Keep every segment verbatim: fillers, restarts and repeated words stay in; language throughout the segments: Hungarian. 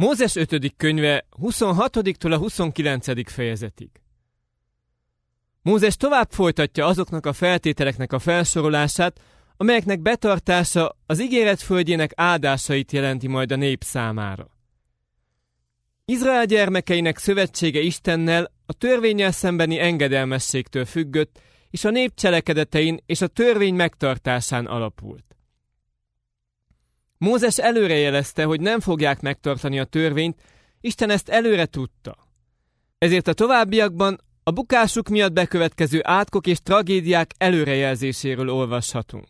Mózes ötödik könyve huszonhatodiktól a huszonkilencedik fejezetig. Mózes tovább folytatja azoknak a feltételeknek a felsorolását, amelyeknek betartása az ígéret földjének áldásait jelenti majd a nép számára. Izrael gyermekeinek szövetsége Istennel a törvénnyel szembeni engedelmességtől függött, és a nép cselekedetein és a törvény megtartásán alapult. Mózes előrejelezte, hogy nem fogják megtartani a törvényt, Isten ezt előre tudta. Ezért a továbbiakban a bukásuk miatt bekövetkező átkok és tragédiák előrejelzéséről olvashatunk.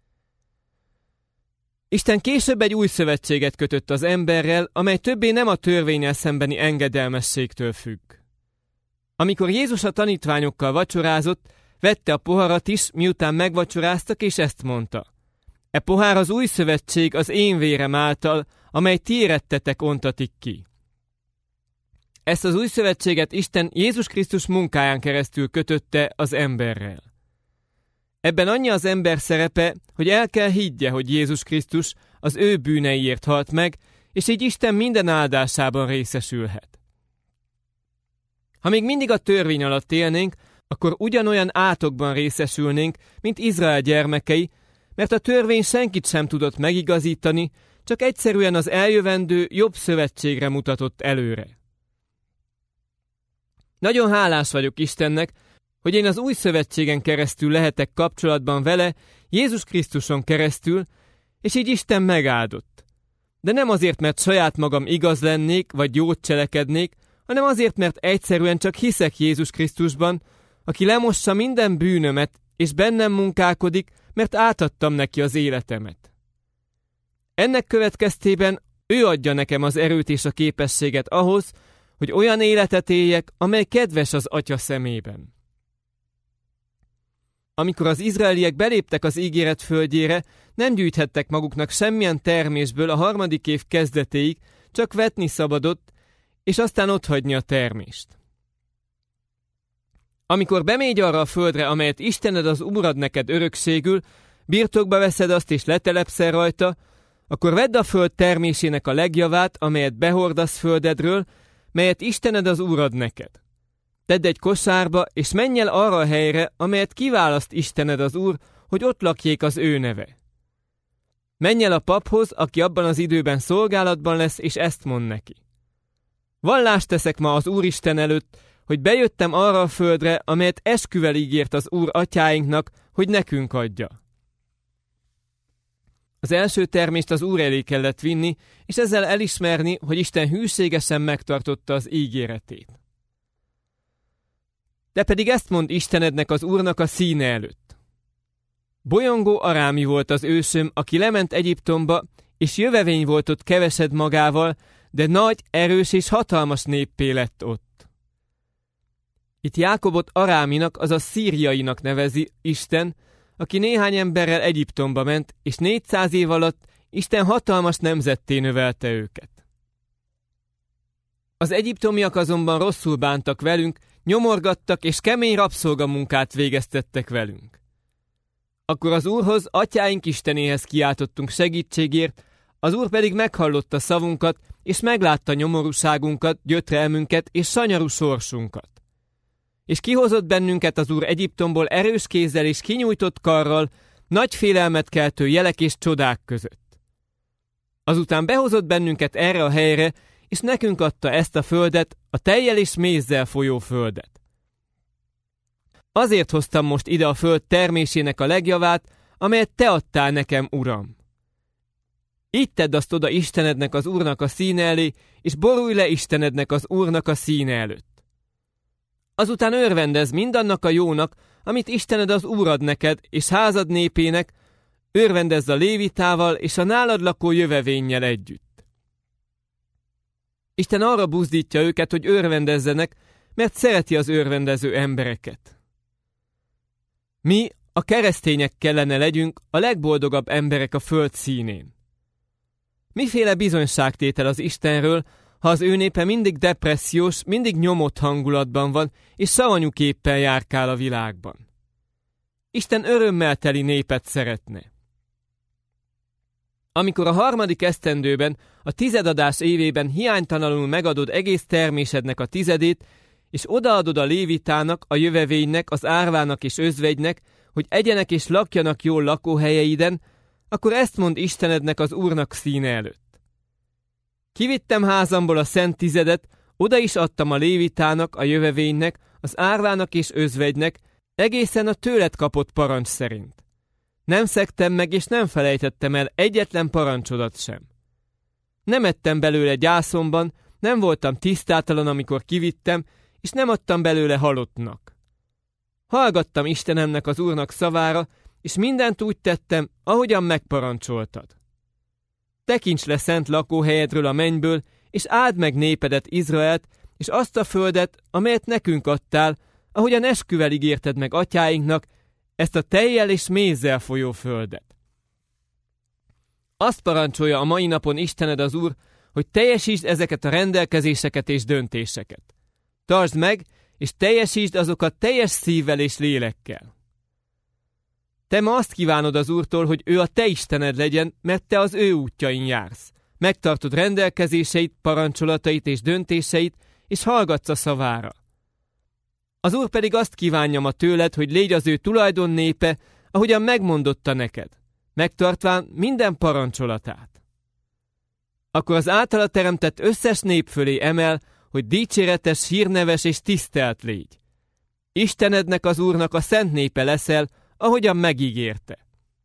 Isten később egy új szövetséget kötött az emberrel, amely többé nem a törvénnyel szembeni engedelmességtől függ. Amikor Jézus a tanítványokkal vacsorázott, vette a poharat is, miután megvacsoráztak, és ezt mondta: E pohár az új szövetség az én vérem által, amely ti érettetek ontatik ki. Ezt az új szövetséget Isten Jézus Krisztus munkáján keresztül kötötte az emberrel. Ebben annyi az ember szerepe, hogy el kell higgye, hogy Jézus Krisztus az ő bűneiért halt meg, és így Isten minden áldásában részesülhet. Ha még mindig a törvény alatt élnénk, akkor ugyanolyan átokban részesülnénk, mint Izrael gyermekei, mert a törvény senkit sem tudott megigazítani, csak egyszerűen az eljövendő jobb szövetségre mutatott előre. Nagyon hálás vagyok Istennek, hogy én az új szövetségen keresztül lehetek kapcsolatban vele, Jézus Krisztuson keresztül, és így Isten megáldott. De nem azért, mert saját magam igaz lennék, vagy jót cselekednék, hanem azért, mert egyszerűen csak hiszek Jézus Krisztusban, aki lemossa minden bűnömet, és bennem munkálkodik, mert átadtam neki az életemet. Ennek következtében ő adja nekem az erőt és a képességet ahhoz, hogy olyan életet éljek, amely kedves az Atya szemében. Amikor az izraeliek beléptek az ígéret földjére, nem gyűjthettek maguknak semmilyen termésből a harmadik év kezdetéig, csak vetni szabadott, és aztán otthagyni a termést. Amikor bemégy arra a földre, amelyet Istened az Úr ad neked örökségül, birtokba veszed azt és letelepszel rajta, akkor vedd a föld termésének a legjavát, amelyet behordasz földedről, melyet Istened az Úr ad neked. Tedd egy kosárba, és menj el arra a helyre, amelyet kiválaszt Istened az Úr, hogy ott lakjék az ő neve. Menj el a paphoz, aki abban az időben szolgálatban lesz, és ezt mond neki: Vallást teszek ma az Úristen előtt, hogy bejöttem arra a földre, amelyet esküvel ígért az Úr atyáinknak, hogy nekünk adja. Az első termést az Úr elé kellett vinni, és ezzel elismerni, hogy Isten hűségesen megtartotta az ígéretét. De pedig ezt mond Istenednek az Úrnak a színe előtt: Bolyongó arámi volt az ősöm, aki lement Egyiptomba, és jövevény volt ott kevesed magával, de nagy, erős és hatalmas néppé lett ott. Itt Jákobot aráminak, azaz szíriainak nevezi Isten, aki néhány emberrel Egyiptomba ment, és négyszáz év alatt Isten hatalmas nemzetté növelte őket. Az egyiptomiak azonban rosszul bántak velünk, nyomorgattak és kemény rabszolgamunkát végeztettek velünk. Akkor az Úrhoz, atyáink Istenéhez kiáltottunk segítségért, az Úr pedig meghallotta szavunkat, és meglátta nyomorúságunkat, gyötrelmünket és sanyarú sorsunkat. És kihozott bennünket az Úr Egyiptomból erős kézzel és kinyújtott karral, nagy félelmet keltő jelek és csodák között. Azután behozott bennünket erre a helyre, és nekünk adta ezt a földet, a tejjel és mézzel folyó földet. Azért hoztam most ide a föld termésének a legjavát, amelyet te adtál nekem, Uram. Így tedd azt oda Istenednek az Úrnak a színe elé, és borulj le Istenednek az Úrnak a színe előtt. Azután örvendezz mindannak a jónak, amit Istened az Úr ad neked, és házad népének, örvendezz a lévitával és a nálad lakó jövevénnyel együtt. Isten arra buzdítja őket, hogy örvendezzenek, mert szereti az örvendező embereket. Mi, a keresztények kellene legyünk a legboldogabb emberek a föld színén. Miféle bizonyságtétel az Istenről, ha az ő népe mindig depressziós, mindig nyomott hangulatban van, és savanyúképpen járkál a világban. Isten örömmel teli népet szeretne. Amikor a harmadik esztendőben, a tizedadás évében hiánytalanul megadod egész termésednek a tizedét, és odaadod a lévitának, a jövevénynek, az árvának és özvegynek, hogy egyenek és lakjanak jól lakóhelyeiden, akkor ezt mond Istenednek az Úrnak színe előtt. Kivittem házamból a szent tizedet, oda is adtam a lévitának, a jövevénynek, az árvának és özvegynek, egészen a tőled kapott parancs szerint. Nem szegtem meg, és nem felejtettem el egyetlen parancsodat sem. Nem ettem belőle gyászomban, nem voltam tisztátalan, amikor kivittem, és nem adtam belőle halottnak. Hallgattam Istenemnek, az Úrnak szavára, és mindent úgy tettem, ahogyan megparancsoltad. Tekints le szent lakóhelyedről a mennyből, és áld meg népedet, Izraelt, és azt a földet, amelyet nekünk adtál, ahogyan esküvel ígérted meg atyáinknak, ezt a tejjel és mézzel folyó földet. Azt parancsolja a mai napon Istened az Úr, hogy teljesítsd ezeket a rendelkezéseket és döntéseket. Tartsd meg, és teljesítsd azokat teljes szívvel és lélekkel. Te ma azt kívánod az Úrtól, hogy ő a te Istened legyen, mert te az ő útjain jársz. Megtartod rendelkezéseit, parancsolatait és döntéseit, és hallgatsz a szavára. Az Úr pedig azt kívánja ma tőled, hogy légy az ő tulajdon népe, ahogyan megmondotta neked, megtartván minden parancsolatát. Akkor az általa teremtett összes nép fölé emel, hogy dicséretes, hírneves és tisztelt légy. Istenednek, az Úrnak a szent népe leszel, ahogyan megígérte.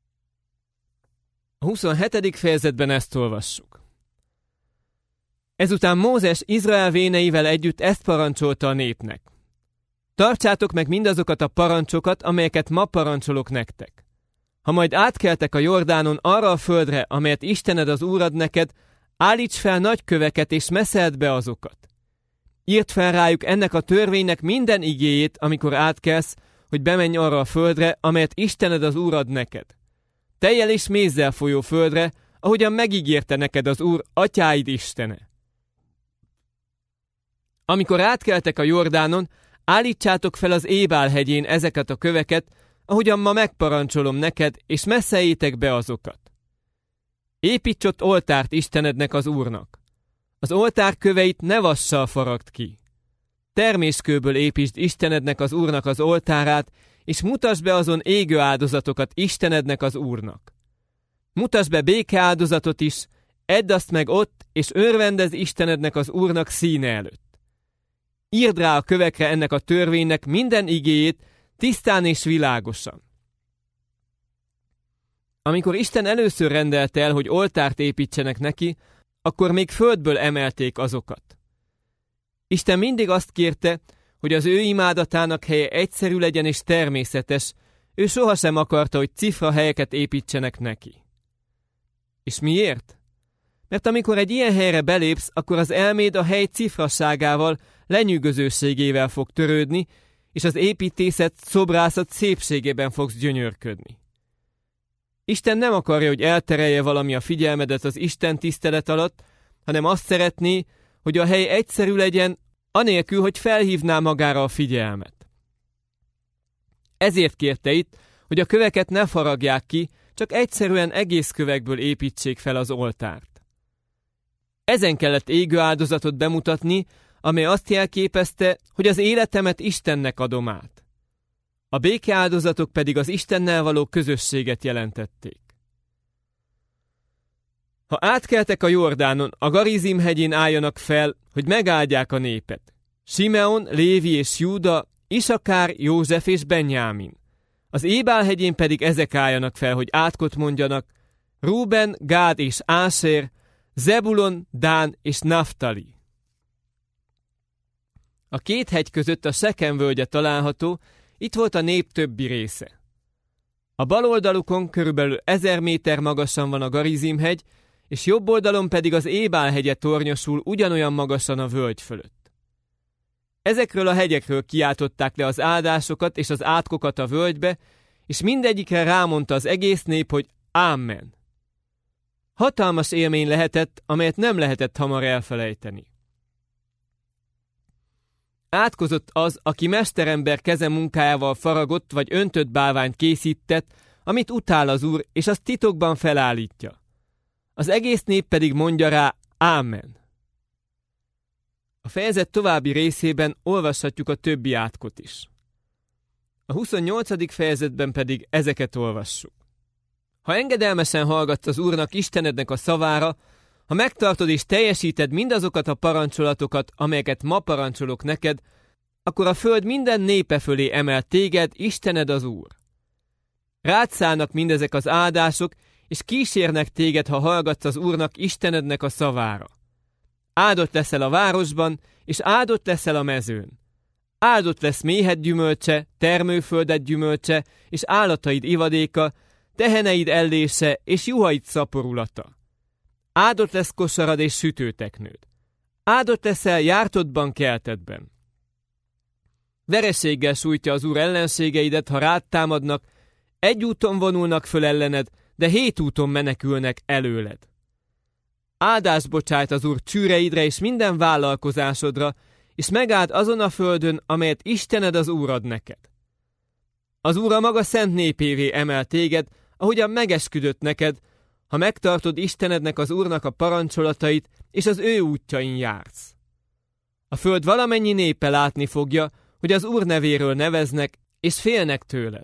A huszonhetedik fejezetben ezt olvassuk. Ezután Mózes Izrael véneivel együtt ezt parancsolta a népnek. Tartsátok meg mindazokat a parancsokat, amelyeket ma parancsolok nektek. Ha majd átkeltek a Jordánon arra a földre, amelyet Istened az Úr ad neked, állíts fel nagy köveket és meszeld be azokat. Írd fel rájuk ennek a törvénynek minden igéjét, amikor átkelsz, hogy bemenj arra a földre, amelyet Istened az Úr ad neked. Tejjel és mézzel folyó földre, ahogyan megígérte neked az Úr, atyáid Istene. Amikor átkeltek a Jordánon, állítsátok fel az Ébál hegyén ezeket a köveket, ahogyan ma megparancsolom neked, és messzeljétek be azokat. Építs ott oltárt Istenednek, az Úrnak. Az oltár köveit ne vassal faragd ki. Terméskőből építsd Istenednek, az Úrnak az oltárát, és mutasd be azon égő áldozatokat Istenednek, az Úrnak. Mutasd be békeáldozatot is, edd azt meg ott, és örvendezz Istenednek, az Úrnak színe előtt. Írd rá a kövekre ennek a törvénynek minden igéjét, tisztán és világosan. Amikor Isten először rendelte el, hogy oltárt építsenek neki, akkor még földből emelték azokat. Isten mindig azt kérte, hogy az ő imádatának helye egyszerű legyen és természetes, ő sohasem akarta, hogy cifra helyeket építsenek neki. És miért? Mert amikor egy ilyen helyre belépsz, akkor az elméd a hely cifraságával, lenyűgözőségével fog törődni, és az építészet, szobrászat szépségében fogsz gyönyörködni. Isten nem akarja, hogy elterelje valami a figyelmedet az Isten tisztelet alatt, hanem azt szeretné, hogy a hely egyszerű legyen, anélkül, hogy felhívná magára a figyelmet. Ezért kérte itt, hogy a köveket ne faragják ki, csak egyszerűen egész kövekből építsék fel az oltárt. Ezen kellett égő áldozatot bemutatni, amely azt jelképezte, hogy az életemet Istennek adom át. A békeáldozatok pedig az Istennel való közösséget jelentették. Ha átkeltek a Jordánon, a Garizim hegyén álljanak fel, hogy megáldják a népet. Simeon, Lévi és Júda, Isakár, József és Benjámin. Az Ébál hegyén pedig ezek álljanak fel, hogy átkot mondjanak: Rúben, Gád és Ásér, Zebulon, Dán és Naftali. A két hegy között a Sekem völgye található, itt volt a nép többi része. A bal oldalukon körülbelül ezer méter magasan van a Garizim hegy, és jobb oldalon pedig az Ébál hegye tornyosul ugyanolyan magasan a völgy fölött. Ezekről a hegyekről kiáltották le az áldásokat és az átkokat a völgybe, és mindegyikre rámondta az egész nép, hogy Ámen. Hatalmas élmény lehetett, amelyet nem lehetett hamar elfelejteni. Átkozott az, aki mesterember keze munkájával faragott vagy öntött bálványt készített, amit utál az Úr, és azt titokban felállítja. Az egész nép pedig mondja rá, Ámen. A fejezet további részében olvashatjuk a többi átkot is. A huszonnyolcadik fejezetben pedig ezeket olvassuk. Ha engedelmesen hallgatsz az Úrnak, Istenednek a szavára, ha megtartod és teljesíted mindazokat a parancsolatokat, amelyeket ma parancsolok neked, akkor a föld minden népe fölé emel téged, Istened az Úr. Rád szállnak mindezek az áldások, és kísérnek téged, ha hallgatsz az Úrnak, Istenednek a szavára. Áldott leszel a városban, és áldott leszel a mezőn. Áldott lesz méhed gyümölcse, termőföldet gyümölcse, és állataid ivadéka, teheneid ellése, és juhaid szaporulata. Áldott lesz kosarad és sütőteknőd. Áldott leszel jártottban, keltetben. Vereséggel sújtja az Úr ellenségeidet, ha rád támadnak, egy úton vonulnak föl ellened, de hét úton menekülnek előled. Áldást bocsájt az Úr csűreidre és minden vállalkozásodra, és megáld azon a földön, amelyet Istened az Úr ad neked. Az Úr a maga szent népévé emel téged, ahogyan megesküdött neked, ha megtartod Istenednek az Úrnak a parancsolatait, és az ő útjain jársz. A föld valamennyi népe látni fogja, hogy az Úr nevéről neveznek, és félnek tőled.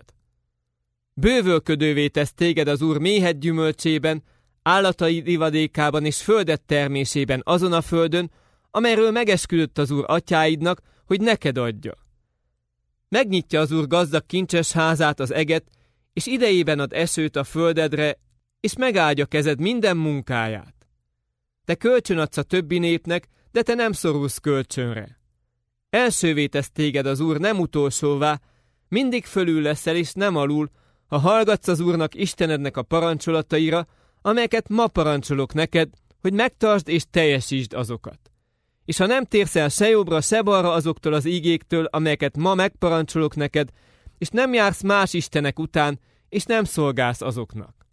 Bővölködővé tesz téged az Úr méhed gyümölcsében, állataid ivadékában és földet termésében azon a földön, amelyről megesküdött az Úr atyáidnak, hogy neked adja. Megnyitja az Úr gazdag kincses házát, az eget, és idejében ad esőt a földedre, és megáldja kezed minden munkáját. Te kölcsön adsz a többi népnek, de te nem szorulsz kölcsönre. Elsővé tesz téged az Úr, nem utolsóvá, mindig fölül leszel és nem alul, ha hallgatsz az Úrnak, Istenednek a parancsolataira, amelyeket ma parancsolok neked, hogy megtartsd és teljesítsd azokat. És ha nem térsz el se jobbra, se balra azoktól az ígéktől, amelyeket ma megparancsolok neked, és nem jársz más istenek után, és nem szolgálsz azoknak.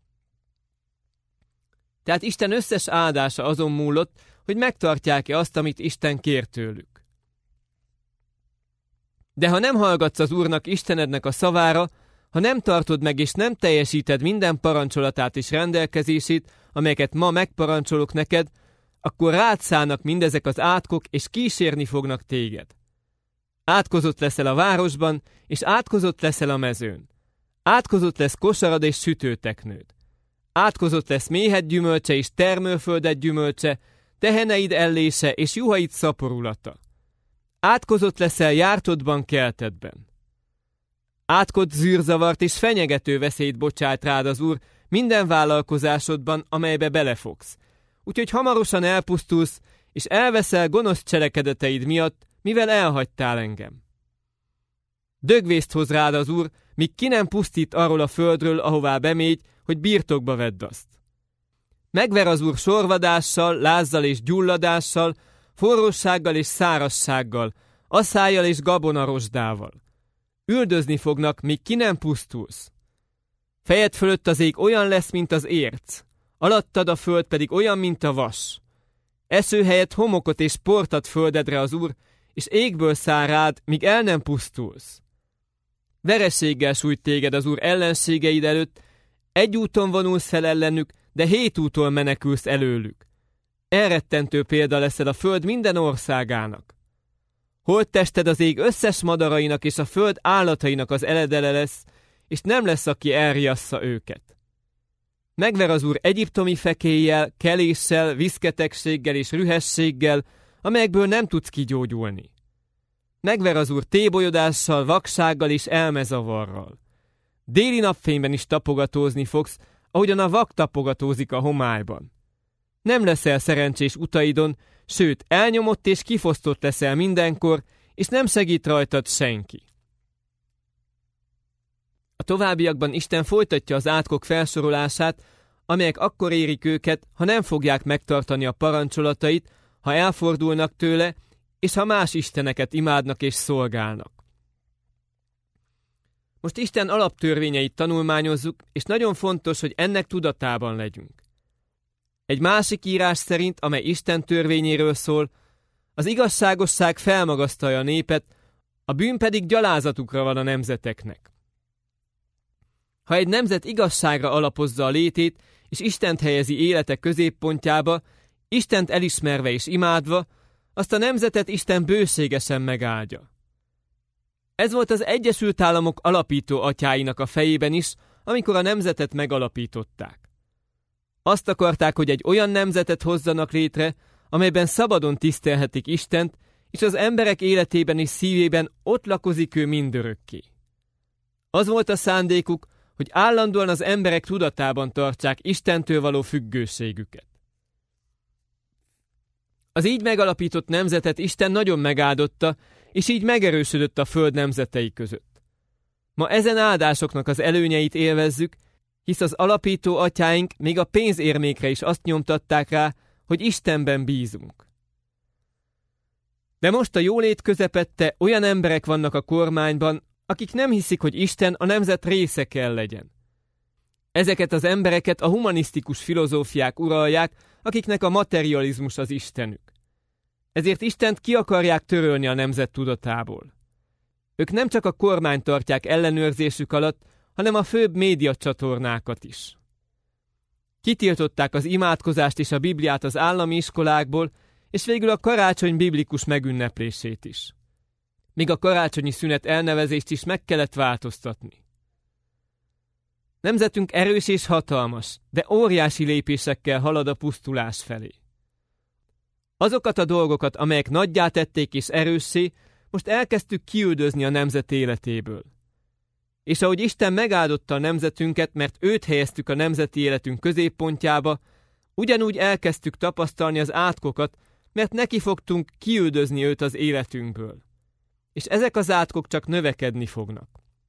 Tehát Isten összes áldása azon múlott, hogy megtartják-e azt, amit Isten kér tőlük. De ha nem hallgatsz az Úrnak, Istenednek a szavára, ha nem tartod meg és nem teljesíted minden parancsolatát és rendelkezését, amelyeket ma megparancsolok neked, akkor rád szállnak mindezek az átkok, és kísérni fognak téged. Átkozott leszel a városban, és átkozott leszel a mezőn. Átkozott lesz kosarad és sütőteknőd. Átkozott lesz méhed gyümölcse és termőföldet gyümölcse, teheneid ellése és juhaid szaporulata. Átkozott leszel jártottban, keltetben. Átkot zűrzavart és fenyegető veszélyt bocsát rád az Úr minden vállalkozásodban, amelybe belefogsz. Úgyhogy hamarosan elpusztulsz, és elveszel gonosz cselekedeteid miatt, mivel elhagytál engem. Dögvészt hoz rád az Úr, míg ki nem pusztít arról a földről, ahová bemégy, hogy birtokba vedd azt. Megver az Úr sorvadással, lázzal és gyulladással, forrósággal és szárazsággal, aszályjal és gabonarosdával. Üldözni fognak, míg ki nem pusztulsz. Fejed fölött az ég olyan lesz, mint az érc, alattad a föld pedig olyan, mint a vas. Eső helyett homokot és port ad földedre az Úr, és égből száll rád, míg el nem pusztulsz. Vereséggel sújt téged az Úr ellenségeid előtt, egy úton vonulsz fel ellenük, de hét úton menekülsz előlük. Elrettentő példa leszel a föld minden országának. Holttested az ég összes madarainak és a föld állatainak az eledele lesz, és nem lesz, aki elriassza őket. Megver az Úr egyiptomi fekélyjel, keléssel, viszketegséggel és rühességgel, amelyekből nem tudsz kigyógyulni. Megver az Úr tébolyodással, vaksággal és elmezavarral. Déli napfényben is tapogatózni fogsz, ahogyan a vak tapogatózik a homályban. Nem leszel szerencsés utaidon, sőt, elnyomott és kifosztott leszel mindenkor, és nem segít rajtad senki. A továbbiakban Isten folytatja az átkok felsorolását, amelyek akkor érik őket, ha nem fogják megtartani a parancsolatait, ha elfordulnak tőle, és ha más isteneket imádnak és szolgálnak. Most Isten alaptörvényeit tanulmányozzuk, és nagyon fontos, hogy ennek tudatában legyünk. Egy másik írás szerint, amely Isten törvényéről szól, az igazságosság felmagasztalja a népet, a bűn pedig gyalázatukra van a nemzeteknek. Ha egy nemzet igazságra alapozza a létét, és Istent helyezi élete középpontjába, Istent elismerve és imádva, azt a nemzetet Isten bőségesen megáldja. Ez volt az Egyesült Államok alapító atyáinak a fejében is, amikor a nemzetet megalapították. Azt akarták, hogy egy olyan nemzetet hozzanak létre, amelyben szabadon tisztelhetik Istent, és az emberek életében és szívében ott lakozik ő mindörökké. Az volt a szándékuk, hogy állandóan az emberek tudatában tartsák Istentől való függőségüket. Az így megalapított nemzetet Isten nagyon megáldotta, és így megerősödött a föld nemzetei között. Ma ezen áldásoknak az előnyeit élvezzük, hisz az alapító atyáink még a pénzérmékre is azt nyomtatták rá, hogy Istenben bízunk. De most a jólét közepette olyan emberek vannak a kormányban, akik nem hiszik, hogy Isten a nemzet része kell legyen. Ezeket az embereket a humanisztikus filozófiák uralják, akiknek a materializmus az istenük. Ezért Istent ki akarják törölni a nemzet tudatából. Ők nem csak a kormányt tartják ellenőrzésük alatt, hanem a főbb médiacsatornákat is. Kitiltották az imádkozást és a Bibliát az állami iskolákból, és végül a karácsony biblikus megünneplését is. Még a karácsonyi szünet elnevezést is meg kellett változtatni. Nemzetünk erős és hatalmas, de óriási lépésekkel halad a pusztulás felé. Azokat a dolgokat, amelyek nagyjá tették és erőssé, most elkezdtük kiüldözni a nemzet életéből. És ahogy Isten megáldotta a nemzetünket, mert őt helyeztük a nemzeti életünk középpontjába, ugyanúgy elkezdtük tapasztalni az átkokat, mert neki fogtunk kiüldözni őt az életünkből. És ezek az átkok csak növekedni fognak.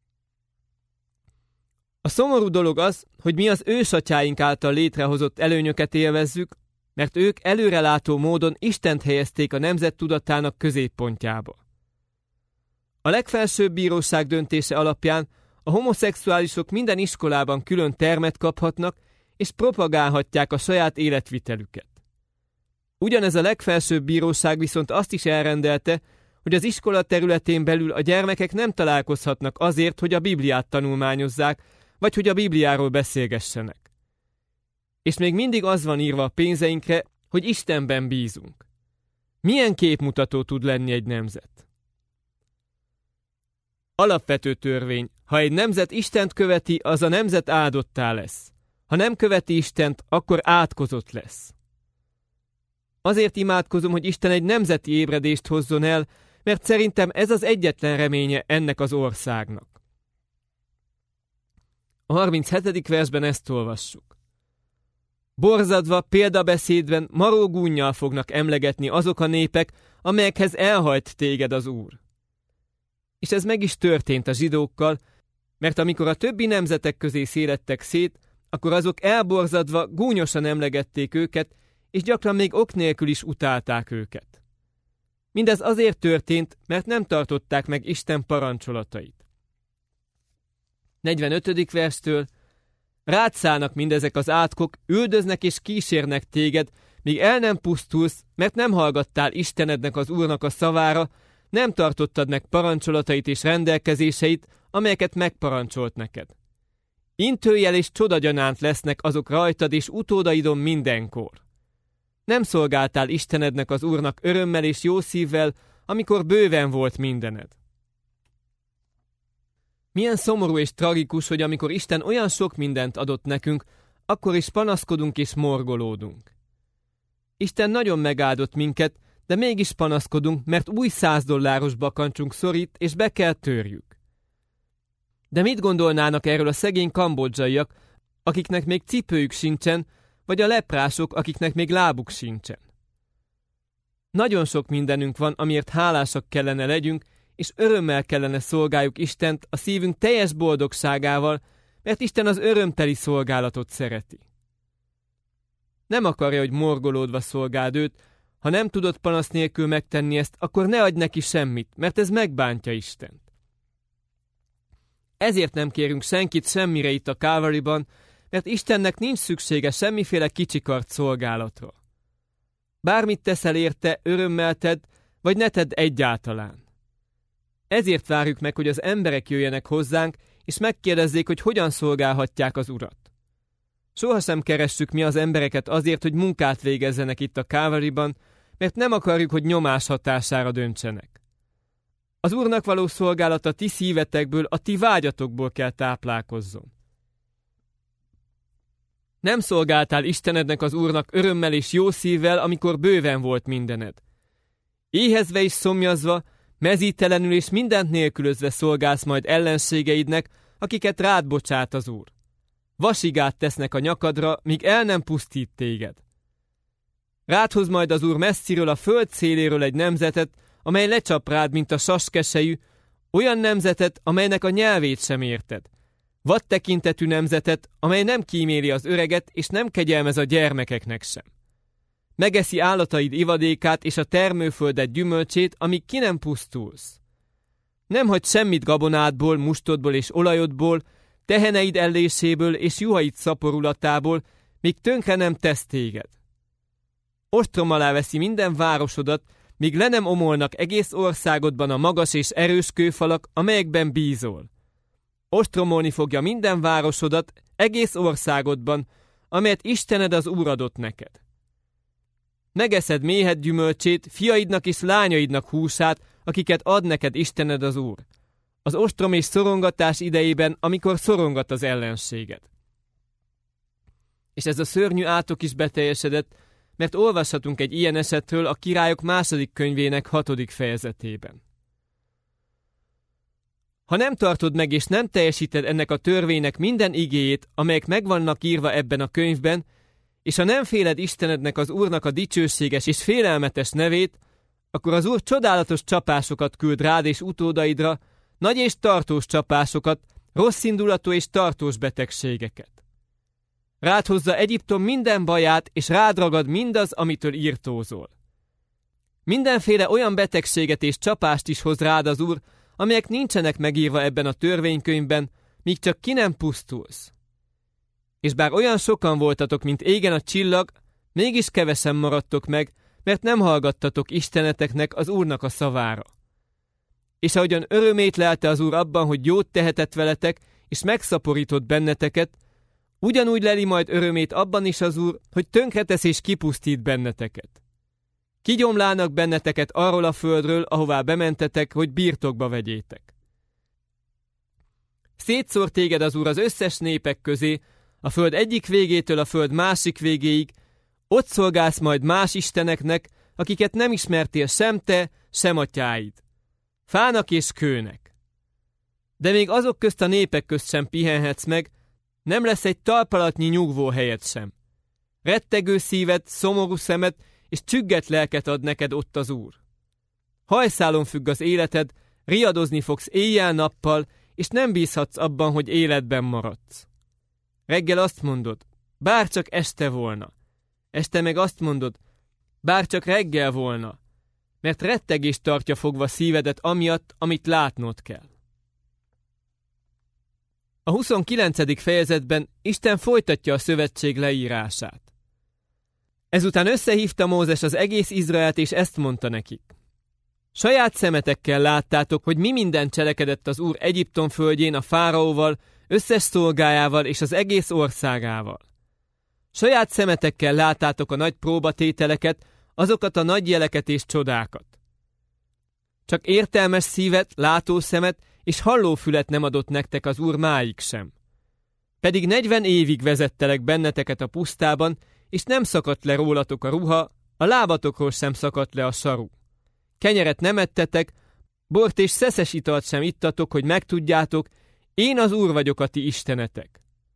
A szomorú dolog az, hogy mi az ősatyáink által létrehozott előnyöket élvezzük, mert ők előrelátó módon Istent helyezték a nemzet tudatának középpontjába. A legfelsőbb bíróság döntése alapján a homoszexuálisok minden iskolában külön termet kaphatnak, és propagálhatják a saját életvitelüket. Ugyanez a legfelsőbb bíróság viszont azt is elrendelte, hogy az iskola területén belül a gyermekek nem találkozhatnak azért, hogy a Bibliát tanulmányozzák, vagy hogy a Bibliáról beszélgessenek. És még mindig az van írva a pénzeinkre, hogy Istenben bízunk. Milyen képmutató tud lenni egy nemzet? Alapvető törvény, ha egy nemzet Istent követi, az a nemzet áldottá lesz. Ha nem követi Istent, akkor átkozott lesz. Azért imádkozom, hogy Isten egy nemzeti ébredést hozzon el, mert szerintem ez az egyetlen reménye ennek az országnak. A harminchetedik versben ezt olvassuk. Borzadva, példabeszédben, maró gúnnyal fognak emlegetni azok a népek, amelyekhez elhajt téged az Úr. És ez meg is történt a zsidókkal, mert amikor a többi nemzetek közé széledtek szét, akkor azok elborzadva gúnyosan emlegették őket, és gyakran még ok nélkül is utálták őket. Mindez azért történt, mert nem tartották meg Isten parancsolatait. negyvenötödik verstől rád szállnak mindezek az átkok, üldöznek és kísérnek téged, míg el nem pusztulsz, mert nem hallgattál Istenednek az Úrnak a szavára, nem tartottad meg parancsolatait és rendelkezéseit, amelyeket megparancsolt neked. Intőjel és csodagyanánt lesznek azok rajtad és utódaidon mindenkor. Nem szolgáltál Istenednek az Úrnak örömmel és jó szívvel, amikor bőven volt mindened. Milyen szomorú és tragikus, hogy amikor Isten olyan sok mindent adott nekünk, akkor is panaszkodunk és morgolódunk. Isten nagyon megáldott minket, de mégis panaszkodunk, mert új százdolláros bakancsunk szorít, és be kell törjük. De mit gondolnának erről a szegény kambodzsaiak, akiknek még cipőjük sincsen, vagy a leprások, akiknek még lábuk sincsen? Nagyon sok mindenünk van, amiért hálásak kellene legyünk, és örömmel kellene szolgáljuk Istent a szívünk teljes boldogságával, mert Isten az örömteli szolgálatot szereti. Nem akarja, hogy morgolódva szolgáld őt, ha nem tudod panasz nélkül megtenni ezt, akkor ne adj neki semmit, mert ez megbántja Istent. Ezért nem kérünk senkit semmire itt a Calvaryban, mert Istennek nincs szüksége semmiféle kicsikart szolgálatra. Bármit teszel érte, örömmel tedd, vagy ne tedd egyáltalán. Ezért várjuk meg, hogy az emberek jöjjenek hozzánk, és megkérdezzék, hogy hogyan szolgálhatják az Urat. Sohasem keressük mi az embereket azért, hogy munkát végezzenek itt a Calvaryban, mert nem akarjuk, hogy nyomás hatására döntsenek. Az Úrnak való szolgálat a ti szívetekből, a ti vágyatokból kell táplálkozzon. Nem szolgáltál Istenednek, az Úrnak örömmel és jó szívvel, amikor bőven volt mindened. Éhezve és szomjazva, mezítelenül és mindent nélkülözve szolgálsz majd ellenségeidnek, akiket rád bocsát az Úr. Vasigát tesznek a nyakadra, míg el nem pusztít téged. Rád hoz majd az Úr messziről, a föld széléről egy nemzetet, amely lecsap rád, mint a saskesejű, olyan nemzetet, amelynek a nyelvét sem érted. Vad tekintetű nemzetet, amely nem kíméli az öreget, és nem kegyelmez a gyermekeknek sem. Megeszi állataid ivadékát és a termőföldet gyümölcsét, amíg ki nem pusztulsz. Nem hagy semmit gabonádból, mustodból és olajodból, teheneid elléséből és juhaid szaporulatából, míg tönkre nem tesz téged. Ostrom alá veszi minden városodat, míg le nem omolnak egész országodban a magas és erős kőfalak, amelyekben bízol. Ostromolni fogja minden városodat egész országodban, amelyet Istened az Úr adott neked. Megeszed méhed gyümölcsét, fiaidnak és lányaidnak húsát, akiket ad neked Istened az Úr, az ostrom és szorongatás idejében, amikor szorongat az ellenséged. És ez a szörnyű átok is beteljesedett, mert olvashatunk egy ilyen esetről a Királyok második könyvének hatodik fejezetében. Ha nem tartod meg és nem teljesíted ennek a törvénynek minden igéjét, amelyek meg vannak írva ebben a könyvben, és ha nem féled Istenednek, az Úrnak a dicsőséges és félelmetes nevét, akkor az Úr csodálatos csapásokat küld rád és utódaidra, nagy és tartós csapásokat, rosszindulatú és tartós betegségeket. Rád hozza Egyiptom minden baját, és rád ragad mindaz, amitől írtózol. Mindenféle olyan betegséget és csapást is hoz rád az Úr, amelyek nincsenek megírva ebben a törvénykönyvben, míg csak ki nem pusztulsz. És bár olyan sokan voltatok, mint égen a csillag, mégis kevesen maradtok meg, mert nem hallgattatok Isteneteknek, az Úrnak a szavára. És ahogyan örömét lelte az Úr abban, hogy jót tehetett veletek, és megszaporított benneteket, ugyanúgy leli majd örömét abban is az Úr, hogy tönkretesz és kipusztít benneteket. Kigyomlálnak benneteket arról a földről, ahová bementetek, hogy birtokba vegyétek. Szétszór téged az Úr az összes népek közé, a föld egyik végétől a föld másik végéig, ott szolgálsz majd más isteneknek, akiket nem ismertél sem te, sem atyáid. Fának és kőnek. De még azok közt a népek közt sem pihenhetsz meg, nem lesz egy talpalatnyi nyugvó helyet sem. Rettegő szíved, szomorú szemed és csügget lelket ad neked ott az Úr. Hajszálon függ az életed, riadozni fogsz éjjel-nappal, és nem bízhatsz abban, hogy életben maradsz. Reggel azt mondod, bárcsak este volna. Este meg azt mondod, bárcsak reggel volna, mert rettegés tartja fogva szívedet amiatt, amit látnod kell. A huszonkilencedik fejezetben Isten folytatja a szövetség leírását. Ezután összehívta Mózes az egész Izraelt, és ezt mondta nekik. Saját szemetekkel láttátok, hogy mi minden cselekedett az Úr Egyiptom földjén a fáraóval, összes szolgájával és az egész országával. Saját szemetekkel láttátok a nagy próbatételeket, azokat a nagy jeleket és csodákat. Csak értelmes szívet, látószemet és hallófület nem adott nektek az Úr máig sem. Pedig negyven évig vezettelek benneteket a pusztában, és nem szakadt le rólatok a ruha, a lábatokról sem szakadt le a saru. Kenyeret nem ettetek, bort és szeszes italt sem ittatok, hogy megtudjátok, én az Úr vagyok a ti istenetek.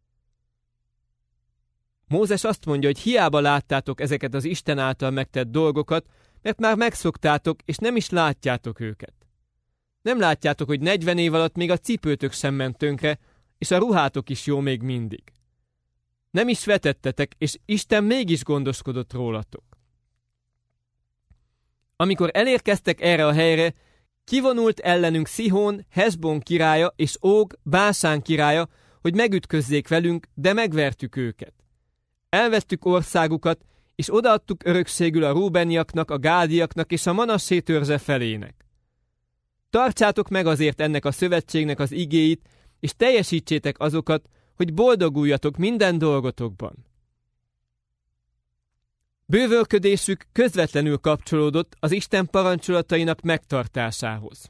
Mózes azt mondja, hogy hiába láttátok ezeket az Isten által megtett dolgokat, mert már megszoktátok, és nem is látjátok őket. Nem látjátok, hogy negyven év alatt még a cipőtök sem ment tönkre, és a ruhátok is jó még mindig. Nem is vetettetek, és Isten mégis gondoskodott rólatok. Amikor elérkeztek erre a helyre, kivonult ellenünk Szihón, Hesbon királya és Óg, Básán királya, hogy megütközzék velünk, de megvertük őket. Elvettük országukat, és odaadtuk örökségül a rúbeniaknak, a gádiaknak és a Manassé törzse felének. Tartsátok meg azért ennek a szövetségnek az igéit, és teljesítsétek azokat, hogy boldoguljatok minden dolgotokban. Bővölködésük közvetlenül kapcsolódott az Isten parancsolatainak megtartásához.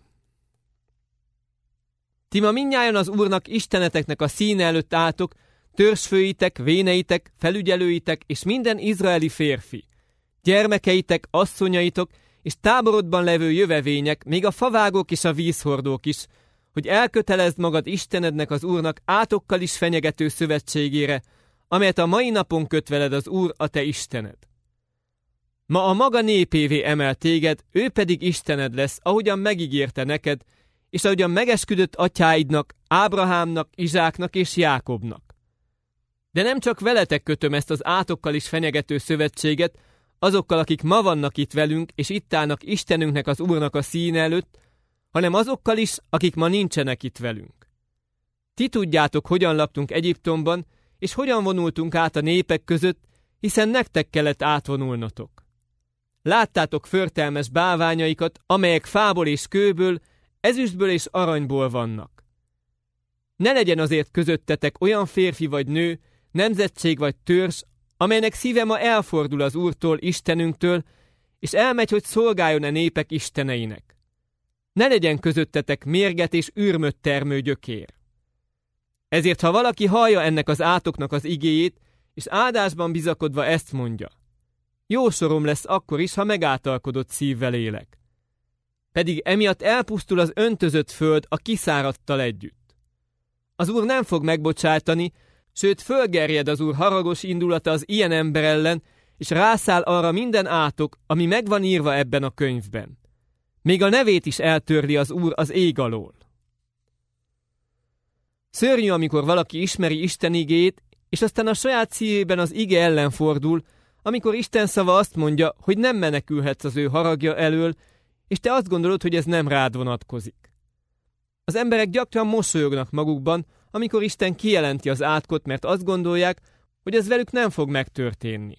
Ti ma mindnyájan az Úrnak, Isteneteknek a színe előtt álltok, törzsfőitek, véneitek, felügyelőitek és minden izraeli férfi, gyermekeitek, asszonyaitok és táborodban levő jövevények, még a favágók és a vízhordók is, hogy elkötelezd magad Istenednek, az Úrnak átokkal is fenyegető szövetségére, amelyet a mai napon köt veled az Úr, a te Istened. Ma a maga népévé emel téged, ő pedig Istened lesz, ahogyan megígérte neked, és ahogyan megesküdött atyáidnak, Ábrahámnak, Izsáknak és Jákobnak. De nem csak veletek kötöm ezt az átokkal is fenyegető szövetséget, azokkal, akik ma vannak itt velünk, és itt állnak Istenünknek, az Úrnak a színe előtt, hanem azokkal is, akik ma nincsenek itt velünk. Ti tudjátok, hogyan laktunk Egyiptomban, és hogyan vonultunk át a népek között, hiszen nektek kellett átvonulnotok. Láttátok förtelmes bálványaikat, amelyek fából és kőből, ezüstből és aranyból vannak. Ne legyen azért közöttetek olyan férfi vagy nő, nemzetség vagy törzs, amelynek szíve ma elfordul az Úrtól, Istenünktől, és elmegy, hogy szolgáljon a népek isteneinek. Ne legyen közöttetek mérget és űrmöt termő gyökér. Ezért, ha valaki hallja ennek az átoknak az igéjét, és áldásban bizakodva ezt mondja: jó sorom lesz akkor is, ha megáltalkodott szívvel élek. Pedig emiatt elpusztul az öntözött föld a kiszáradttal együtt. Az Úr nem fog megbocsátani, sőt fölgerjed az Úr haragos indulata az ilyen ember ellen, és rászáll arra minden átok, ami megvan írva ebben a könyvben. Még a nevét is eltörli az Úr az ég alól. Szörnyű, amikor valaki ismeri Isten igéjét, és aztán a saját szívében az ige ellen fordul, amikor Isten szava azt mondja, hogy nem menekülhetsz az ő haragja elől, és te azt gondolod, hogy ez nem rád vonatkozik. Az emberek gyakran mosolyognak magukban, amikor Isten kijelenti az átkot, mert azt gondolják, hogy ez velük nem fog megtörténni.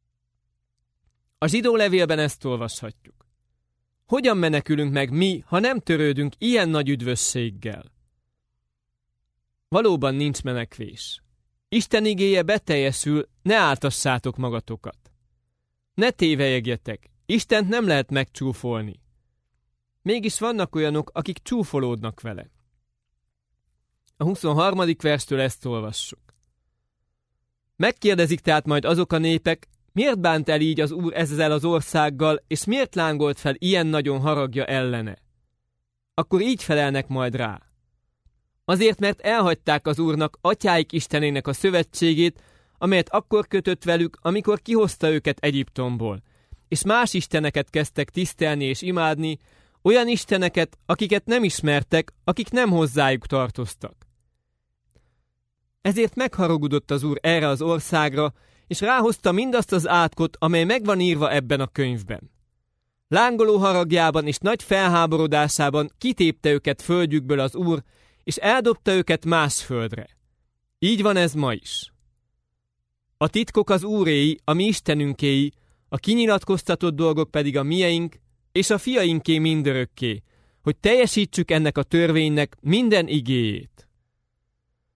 A zsidó levélben ezt olvashatjuk. Hogyan menekülünk meg mi, ha nem törődünk ilyen nagy üdvösséggel? Valóban nincs menekvés. Isten igéje beteljesül, ne áltassátok magatokat. Ne tévelyegjetek, Istent nem lehet megcsúfolni. Mégis vannak olyanok, akik csúfolódnak vele. A huszonharmadik verstől ezt olvassuk. Megkérdezik tehát majd azok a népek, miért bánt el így az Úr ezzel az országgal, és miért lángolt fel ilyen nagyon haragja ellene? Akkor így felelnek majd rá. Azért, mert elhagyták az Úrnak, atyáik Istenének a szövetségét, amelyet akkor kötött velük, amikor kihozta őket Egyiptomból, és más isteneket kezdtek tisztelni és imádni, olyan isteneket, akiket nem ismertek, akik nem hozzájuk tartoztak. Ezért megharagudott az Úr erre az országra, és ráhozta mindazt az átkot, amely megvan írva ebben a könyvben. Lángoló haragjában és nagy felháborodásában kitépte őket földjükből az Úr, és eldobta őket más földre. Így van ez ma is. A titkok az Úréi, a mi Istenünkéi, a kinyilatkoztatott dolgok pedig a mieink, és a fiainké mindörökké, hogy teljesítsük ennek a törvénynek minden igéjét.